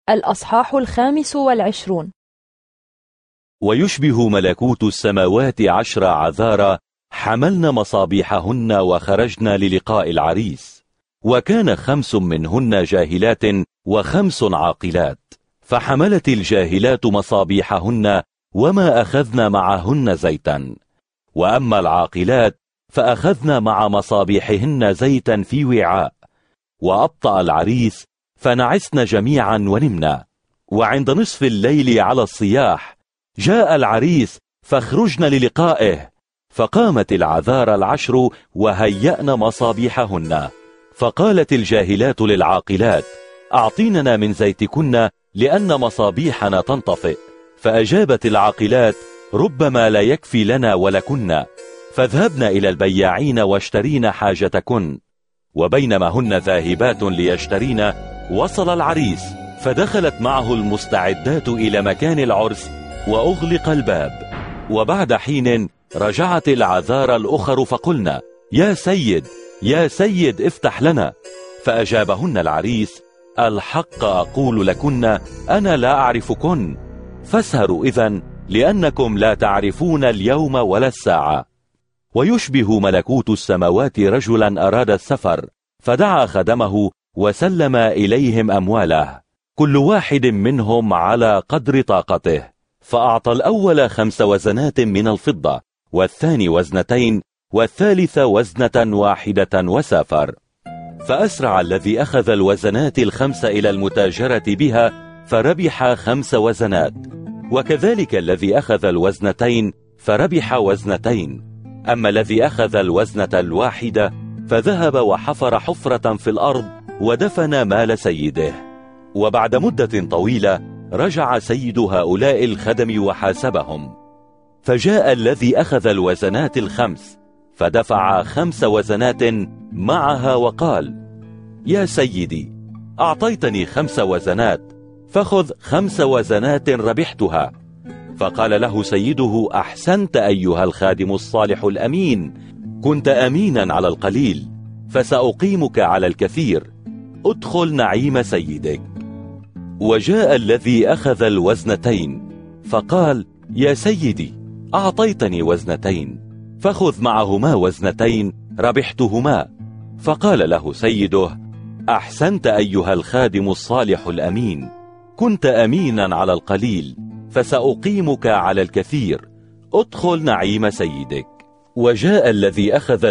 الأصحاح 25. ويشبه ملكوت السماوات 10 عذارى حملن مصابيحهن وخرجن للقاء العريس، وكان 5 منهن جاهلات و5 عاقلات، فحملت الجاهلات مصابيحهن وما أخذن معهن زيتا، وأما العاقلات فأخذن مع مصابيحهن زيتا في وعاء. وأبطأ العريس فنعسن جميعا ونمنا، وعند نصف الليل على الصياح جاء العريس فاخرجن للقائه، فقامت العذارى 10 وهيأن مصابيحهن. فقالت الجاهلات للعاقلات: أعطيننا من زيتكن لأن مصابيحنا تنطفئ. فأجابت العاقلات: ربما لا يكفي لنا ولكن، فاذهبن إلى البياعين واشترين حاجتكن. وبينما هن ذاهبات ليشترين وصل العريس، فدخلت معه المستعدات إلى مكان العرس وأغلق الباب. وبعد حين رجعت العذارى الأخر فقلنا: يا سيد يا سيد افتح لنا. فأجابهن العريس: الحق أقول لكن أنا لا أعرفكن، فاسهروا إذن لأنكم لا تعرفون اليوم ولا الساعة. ويشبه ملكوت السماوات رجلا أراد السفر، فدعا خدمه وسلم إليهم أمواله، كل واحد منهم على قدر طاقته. فأعطى الأول 5 وزنات من الفضة، والثاني 2 والثالث 1 وسافر. فأسرع الذي أخذ الوزنات 5 إلى المتاجرة بها فربح 5 وزنات، وكذلك الذي أخذ 2 فربح 2. أما الذي أخذ 1 فذهب وحفر حفرة في الأرض ودفن مال سيده. وبعد مدة طويلة رجع سيد هؤلاء الخدم وحاسبهم، فجاء الذي أخذ الوزنات 5 فدفع 5 وزنات معها وقال: يا سيدي، أعطيتني 5 وزنات، فخذ 5 وزنات ربحتها. فقال له سيده: أحسنت أيها الخادم الصالح الأمين، كنت أمينا على القليل، فسأقيمك على الكثير، ادخل نعيم سيدك. وجاء الذي أخذ 2 فقال: يا سيدي، أعطيتني 2 فخذ معهما 2 ربحتهما. فقال له سيده: أحسنت أيها الخادم الصالح الأمين، كنت أمينا على القليل، فسأقيمك على الكثير، ادخل نعيم سيدك. وجاء الذي أخذ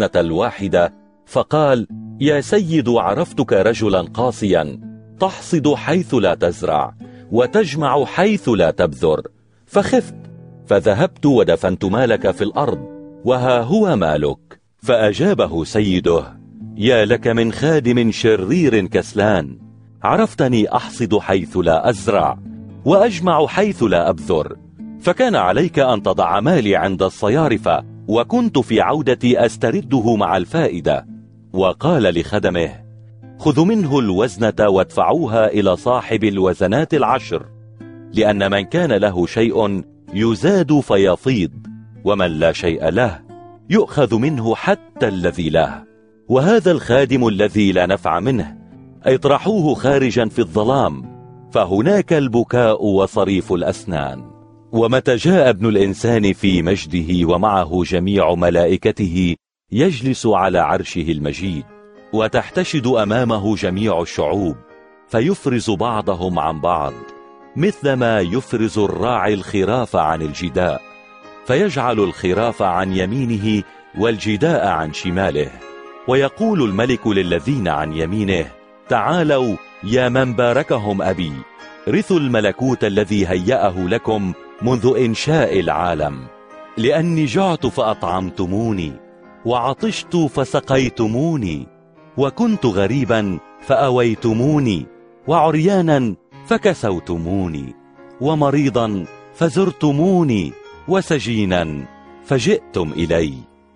1 فقال: يا سيد، عرفتك رجلا قاسيا، تحصد حيث لا تزرع وتجمع حيث لا تبذر، فخفت فذهبت ودفنت مالك في الأرض، وها هو مالك. فأجابه سيده: يا لك من خادم شرير كسلان، عرفتني أحصد حيث لا أزرع وأجمع حيث لا أبذر، فكان عليك أن تضع مالي عند الصيارفة، وكنت في عودتي أسترده مع الفائدة. وقال لخدمه: خذوا منه 1 وادفعوها إلى صاحب 10، لأن من كان له شيء يزاد فيفيض، ومن لا شيء له يؤخذ منه حتى الذي له. وهذا الخادم الذي لا نفع منه اطرحوه خارجا في الظلام، فهناك البكاء وصريف الأسنان. ومتى جاء ابن الإنسان في مجده ومعه جميع ملائكته يجلس على عرشه المجيد، وتحتشد أمامه جميع الشعوب، فيفرز بعضهم عن بعض مثلما يفرز الراعي الخراف عن الجداء، فيجعل الخراف عن يمينه والجداء عن شماله. ويقول الملك للذين عن يمينه: تعالوا يا من باركهم أبي، رثوا الملكوت الذي هيأه لكم منذ إنشاء العالم. لأني جعت فأطعمتموني، وعطشت فسقيتموني، وكنت غريبا فأويتموني، وعريانا فكسوتموني، ومريضا فزرتموني، وسجينا فجئتم إلي.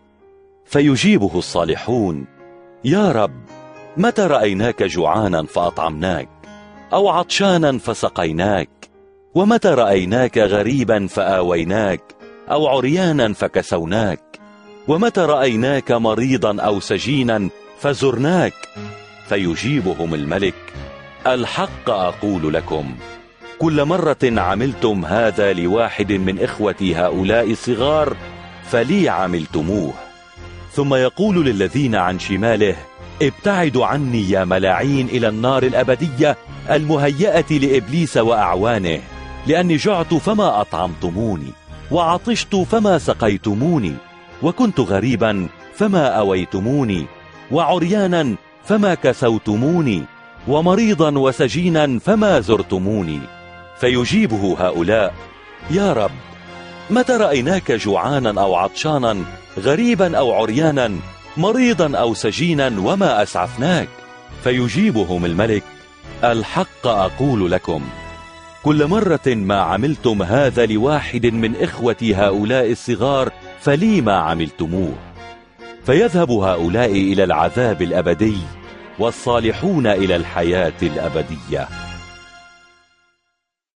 فيجيبه الصالحون: يا رب، متى رأيناك جوعانا فأطعمناك، أو عطشانا فسقيناك؟ ومتى رأيناك غريبا فآويناك، أو عريانا فكسوناك؟ ومتى رأيناك مريضا أو سجينا فزرناك؟ فيجيبهم الملك: الحق أقول لكم، كل مرة عملتم هذا لواحد من إخوتي هؤلاء الصغار فلي عملتموه. ثم يقول للذين عن شماله: ابتعدوا عني يا ملاعين إلى النار الأبدية المهيئة لإبليس وأعوانه، لأني جعت فما أطعمتموني، وعطشت فما سقيتموني، وكنت غريبا فما أويتموني، وعريانا فما كسوتموني، ومريضا وسجينا فما زرتموني. فيجيبه هؤلاء: يا رب، متى رأيناك جوعانا أو عطشانا، غريبا أو عريانا، مريضا أو سجينا وما أسعفناك؟ فيجيبهم الملك: الحق أقول لكم، كل مرة ما عملتم هذا لواحد من إخوتي هؤلاء الصغار فلي ما عملتموه. فيذهب هؤلاء إلى العذاب الأبدي، والصالحون إلى الحياة الأبدية.